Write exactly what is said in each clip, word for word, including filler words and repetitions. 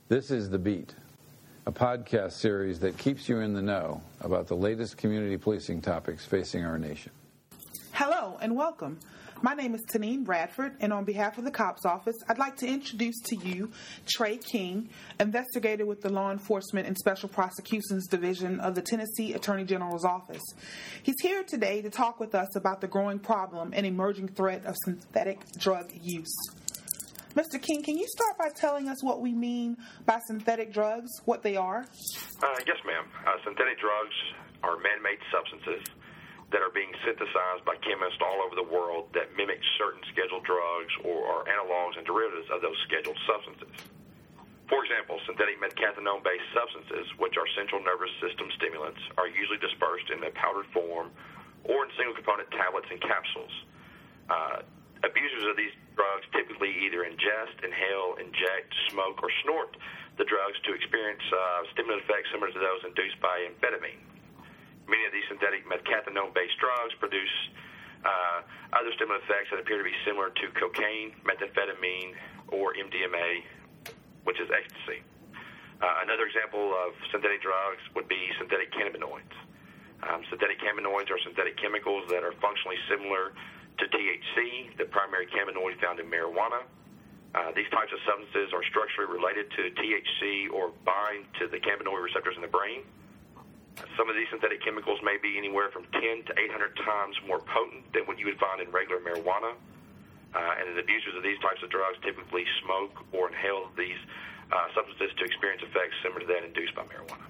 This is The Beat, a podcast series that keeps you in the know about the latest community policing topics facing our nation. Hello and welcome. My name is Tanine Bradford, and on behalf of the COPS Office, I'd like to introduce to you Trey King, investigator with the Law Enforcement and Special Prosecutions Division of the Tennessee Attorney General's Office. He's here today to talk with us about the growing problem and emerging threat of synthetic drug use. Mister King, can you start by telling us what we mean by synthetic drugs, what they are? Uh, yes, ma'am. Uh, synthetic drugs are man-made substances that are being synthesized by chemists all over the world that mimic certain scheduled drugs or are analogs and derivatives of those scheduled substances. For example, synthetic metcathinone-based substances, which are central nervous system stimulants, are usually dispersed in a powdered form or in single-component tablets and capsules. Uh, abusers of these drugs typically either ingest, inhale, inject, smoke, or snort the drugs to experience uh, stimulant effects similar to those induced by amphetamine. Many of these synthetic metcathinone-based drugs produce uh, other stimulant effects that appear to be similar to cocaine, methamphetamine, or M D M A, which is ecstasy. Uh, another example of synthetic drugs would be synthetic cannabinoids. Um, synthetic cannabinoids are synthetic chemicals that are functionally similar to T H C, the primary cannabinoid found in marijuana. Uh, these types of substances are structurally related to T H C or bind to the cannabinoid receptors in the brain. Some of these synthetic chemicals may be anywhere from ten to eight hundred times more potent than what you would find in regular marijuana. Uh, and the abusers of these types of drugs typically smoke or inhale these uh, substances to experience effects similar to that induced by marijuana.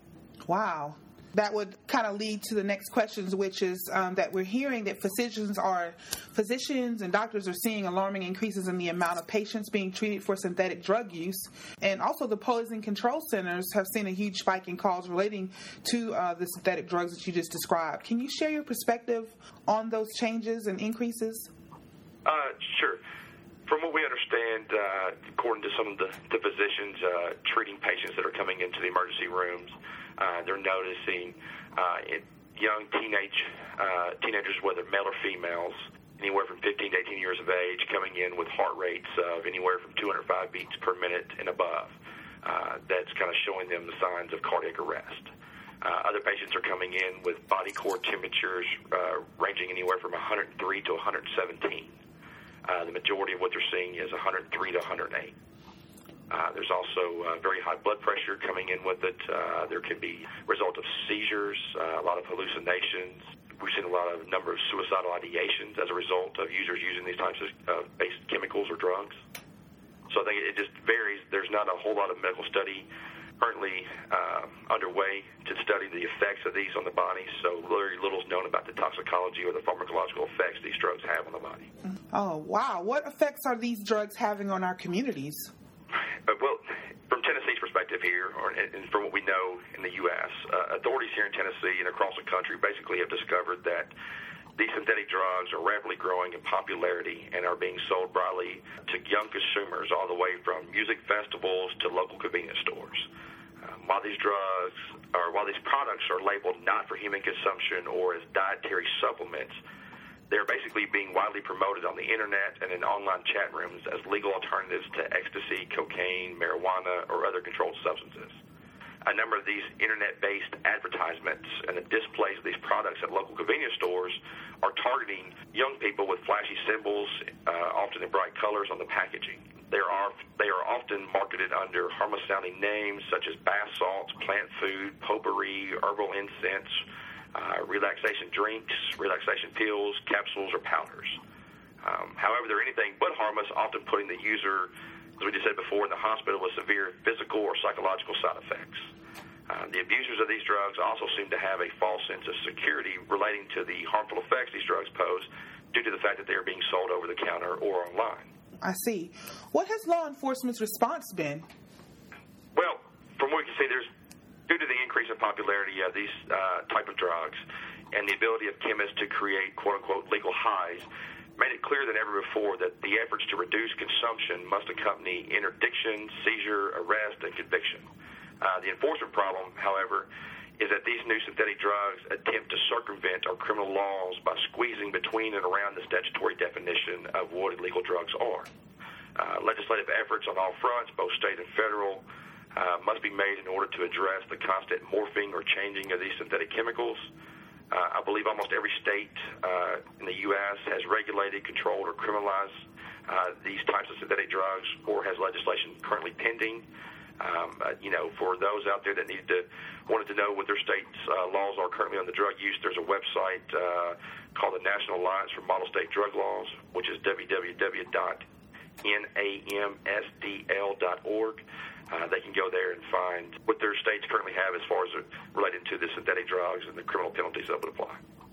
Wow. That would kind of lead to the next questions, which is um, that we're hearing that physicians are physicians and doctors are seeing alarming increases in the amount of patients being treated for synthetic drug use, and also the poison control centers have seen a huge spike in calls relating to uh, the synthetic drugs that you just described. Can you share your perspective on those changes and increases? Uh, sure. From what we understand, uh, according to some of the, the physicians uh, treating patients that are coming into the emergency rooms, uh, they're noticing uh, in young teenage uh, teenagers, whether male or females, anywhere from fifteen to eighteen years of age, coming in with heart rates of anywhere from two hundred five beats per minute and above. Uh, that's kind of showing them the signs of cardiac arrest. Uh, other patients are coming in with body core temperatures uh, ranging anywhere from one hundred three to one hundred seventeen. Uh, the majority of what they're seeing is one hundred three to one hundred eight. Uh, there's also uh, very high blood pressure coming in with it. Uh, there can be a result of seizures, uh, a lot of hallucinations. We've seen a lot of number of suicidal ideations as a result of users using these types of uh, based chemicals or drugs. So I think it just varies. There's not a whole lot of medical study currently uh, underway to study the effects of these on the body, so very little is known about the toxicology or the pharmacological effects these drugs have on the body. Oh, wow. What effects are these drugs having on our communities? Uh, well, from Tennessee's perspective here, or, and from what we know in the U S, uh, authorities here in Tennessee and across the country basically have discovered that these synthetic drugs are rapidly growing in popularity and are being sold broadly to young consumers all the way from music festivals to local convenience stores. Um, while these drugs, or while these products are labeled not for human consumption or as dietary supplements, they're basically being widely promoted on the internet and in online chat rooms as legal alternatives to ecstasy, cocaine, marijuana, or other controlled substances. A number of these internet-based advertisements and the displays of these products at local convenience stores are targeting young people with flashy symbols, uh, often in bright colors on the packaging. They are, they are often marketed under harmless-sounding names such as bath salts, plant food, potpourri, herbal incense, uh, relaxation drinks, relaxation pills, capsules, or powders. Um, however, they're anything but harmless, often putting the user, as we just said before, in the hospital with severe physical or psychological side effects. Uh, the abusers of these drugs also seem to have a false sense of security relating to the harmful effects these drugs pose due to the fact that they are being sold over the counter or online. I see. What has law enforcement's response been? Well, from what we can see, there's due to the increase in popularity of these uh, type of drugs and the ability of chemists to create quote-unquote legal highs, made it clear than ever before that the efforts to reduce consumption must accompany interdiction, seizure, arrest, and conviction. Uh, the enforcement problem, however, is that these new synthetic drugs attempt to circumvent our criminal laws by squeezing between and around the statutory definition of what illegal drugs are. Uh, legislative efforts on all fronts, both state and federal, uh, must be made in order to address the constant morphing or changing of these synthetic chemicals. Uh, I believe almost every state uh, in the U S has regulated, controlled, or criminalized uh, these types of synthetic drugs or has legislation currently pending. Um, uh, you know, for those out there that needed to, wanted to know what their state's uh, laws are currently on the drug use, there's a website uh, called the National Alliance for Model State Drug Laws, which is w w w dot n a m s d l dot org. Uh, they can go there and find what their states currently have as far as related to the synthetic drugs and the criminal penalties that would apply.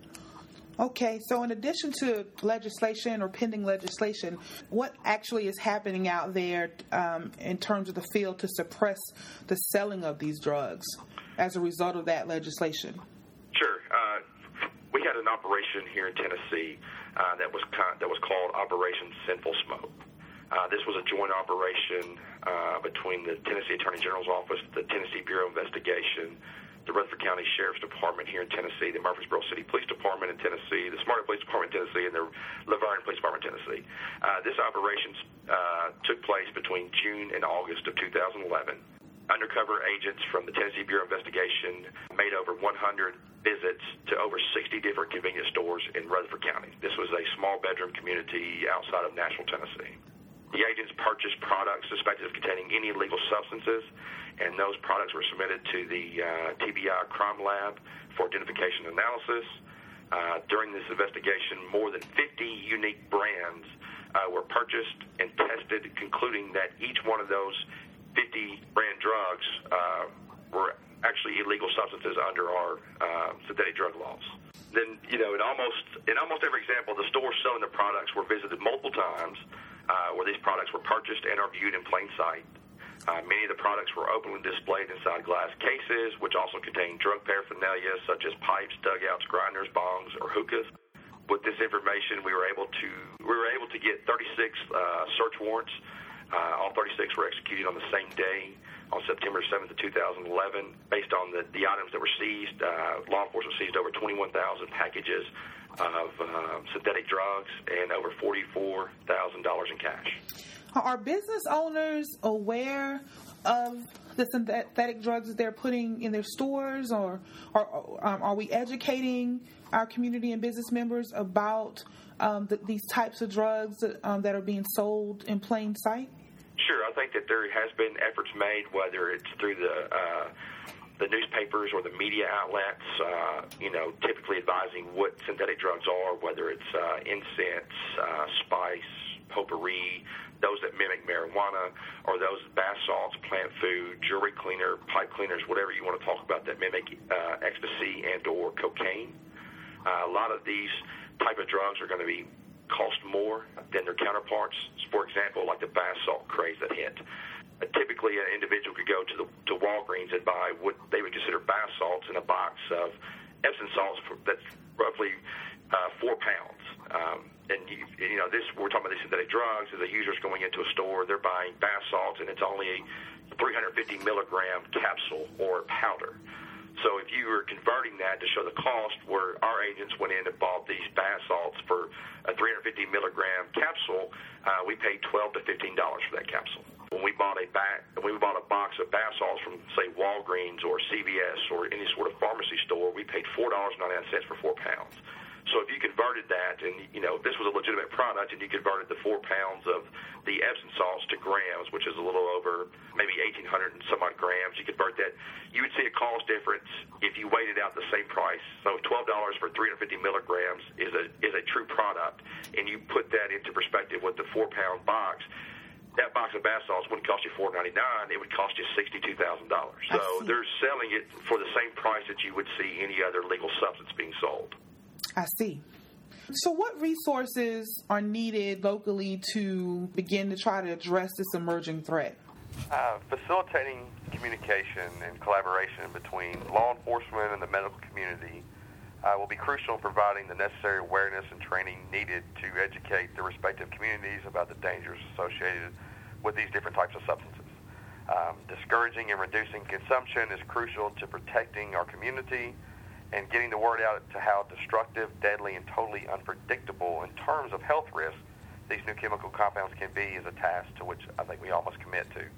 Okay, so in addition to legislation or pending legislation, what actually is happening out there um, in terms of the field to suppress the selling of these drugs as a result of that legislation? Sure. Uh, we had an operation here in Tennessee uh, that was con- that was called Operation Sinful Smoke. Uh, this was a joint operation uh, between the Tennessee Attorney General's Office, the Tennessee Bureau of Investigation, the Rutherford County Sheriff's Department here in Tennessee, the Murfreesboro City Police Department in Tennessee, the Smyrna Police Department in Tennessee, and the Laverne Police Department in Tennessee. Uh, this operation uh, took place between June and August of two thousand eleven. Undercover agents from the Tennessee Bureau of Investigation made over one hundred visits to over sixty different convenience stores in Rutherford County. This was a small bedroom community outside of Nashville, Tennessee. The agents purchased products suspected of containing any illegal substances, and those products were submitted to the uh, T B I Crime Lab for identification and analysis. Uh, during this investigation, more than fifty unique brands uh, were purchased and tested, concluding that each one of those fifty brand drugs uh, were actually illegal substances under our uh, synthetic drug laws. Then, you know, in almost in almost every example, the stores selling the products were visited multiple times, uh, where these products were purchased and are viewed in plain sight. Uh, many of the products were openly displayed inside glass cases, which also contained drug paraphernalia such as pipes, dugouts, grinders, bongs, or hookahs. With this information, we were able to we were able to get thirty-six uh, search warrants. Uh, all thirty-six were executed on the same day, on September seventh of two thousand eleven. Based on the, the items that were seized, uh, law enforcement seized over twenty-one thousand packages of uh, synthetic drugs and over forty-four thousand dollars in cash. Are business owners aware of the synthetic drugs that they're putting in their stores, or, or um, are we educating our community and business members about um, the, these types of drugs um, that are being sold in plain sight? Sure. I think that there has been efforts made, whether it's through the uh, the newspapers or the media outlets, uh, you know, typically advising what synthetic drugs are, whether it's uh, incense, uh, spice, potpourri, those that mimic marijuana, or those bath salts, plant food, jewelry cleaner, pipe cleaners, whatever you want to talk about that mimic uh, ecstasy and or cocaine. Uh, a lot of these type of drugs are going to be cost more than their counterparts. For example, like the bath salt craze that hit. Uh, typically, an individual could go to the to Walgreens and buy what they would consider bath salts in a box of Epsom salts for, that's roughly uh, four pounds. Um, and, you, you know, this we're talking about these synthetic drugs. As a user's going into a store, they're buying bath salts, and it's only a three hundred fifty milligram capsule or powder. So if you were converting that to show the cost, where our agents went in and bought these bath salts for a three hundred fifty milligram capsule, uh, we paid twelve to fifteen dollars for that capsule. When we bought a ba- when we bought a box of bath salts from, say, Walgreens or C V S or any sort of pharmacy store, we paid four dollars and ninety-nine cents for four pounds. So if you converted that, and, you know, this was a legitimate product, and you converted the four pounds of the Epsom salts to grams, which is a little over maybe eighteen hundred and some odd grams, you convert that, you would see a cost difference if you weighed it out the same price. So twelve dollars for three hundred fifty milligrams is a is a true product, and you put that into perspective with the four-pound box. That box of bath salts wouldn't cost you four dollars and ninety-nine cents. It would cost you sixty-two thousand dollars. So they're selling it for the same price that you would see any other legal substance being sold. I see. So what resources are needed locally to begin to try to address this emerging threat? Uh, facilitating communication and collaboration between law enforcement and the medical community uh, will be crucial in providing the necessary awareness and training needed to educate the respective communities about the dangers associated with these different types of substances. Um, discouraging and reducing consumption is crucial to protecting our community, and getting the word out to how destructive, deadly, and totally unpredictable in terms of health risks these new chemical compounds can be is a task to which I think we all must commit to.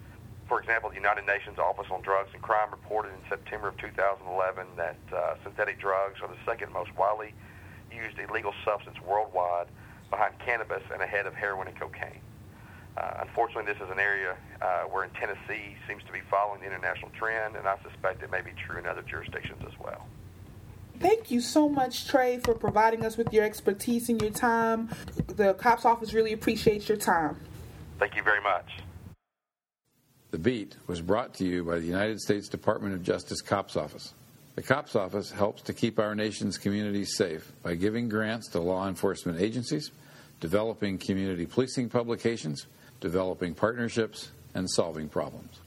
For example, the United Nations Office on Drugs and Crime reported in September of two thousand eleven that uh, synthetic drugs are the second most widely used illegal substance worldwide, behind cannabis and ahead of heroin and cocaine. Uh, unfortunately, this is an area uh, where in Tennessee seems to be following the international trend, and I suspect it may be true in other jurisdictions as well. Thank you so much, Trey, for providing us with your expertise and your time. The COPS Office really appreciates your time. Thank you very much. The Beat was brought to you by the United States Department of Justice COPS Office. The COPS Office helps to keep our nation's communities safe by giving grants to law enforcement agencies, developing community policing publications, developing partnerships, and solving problems.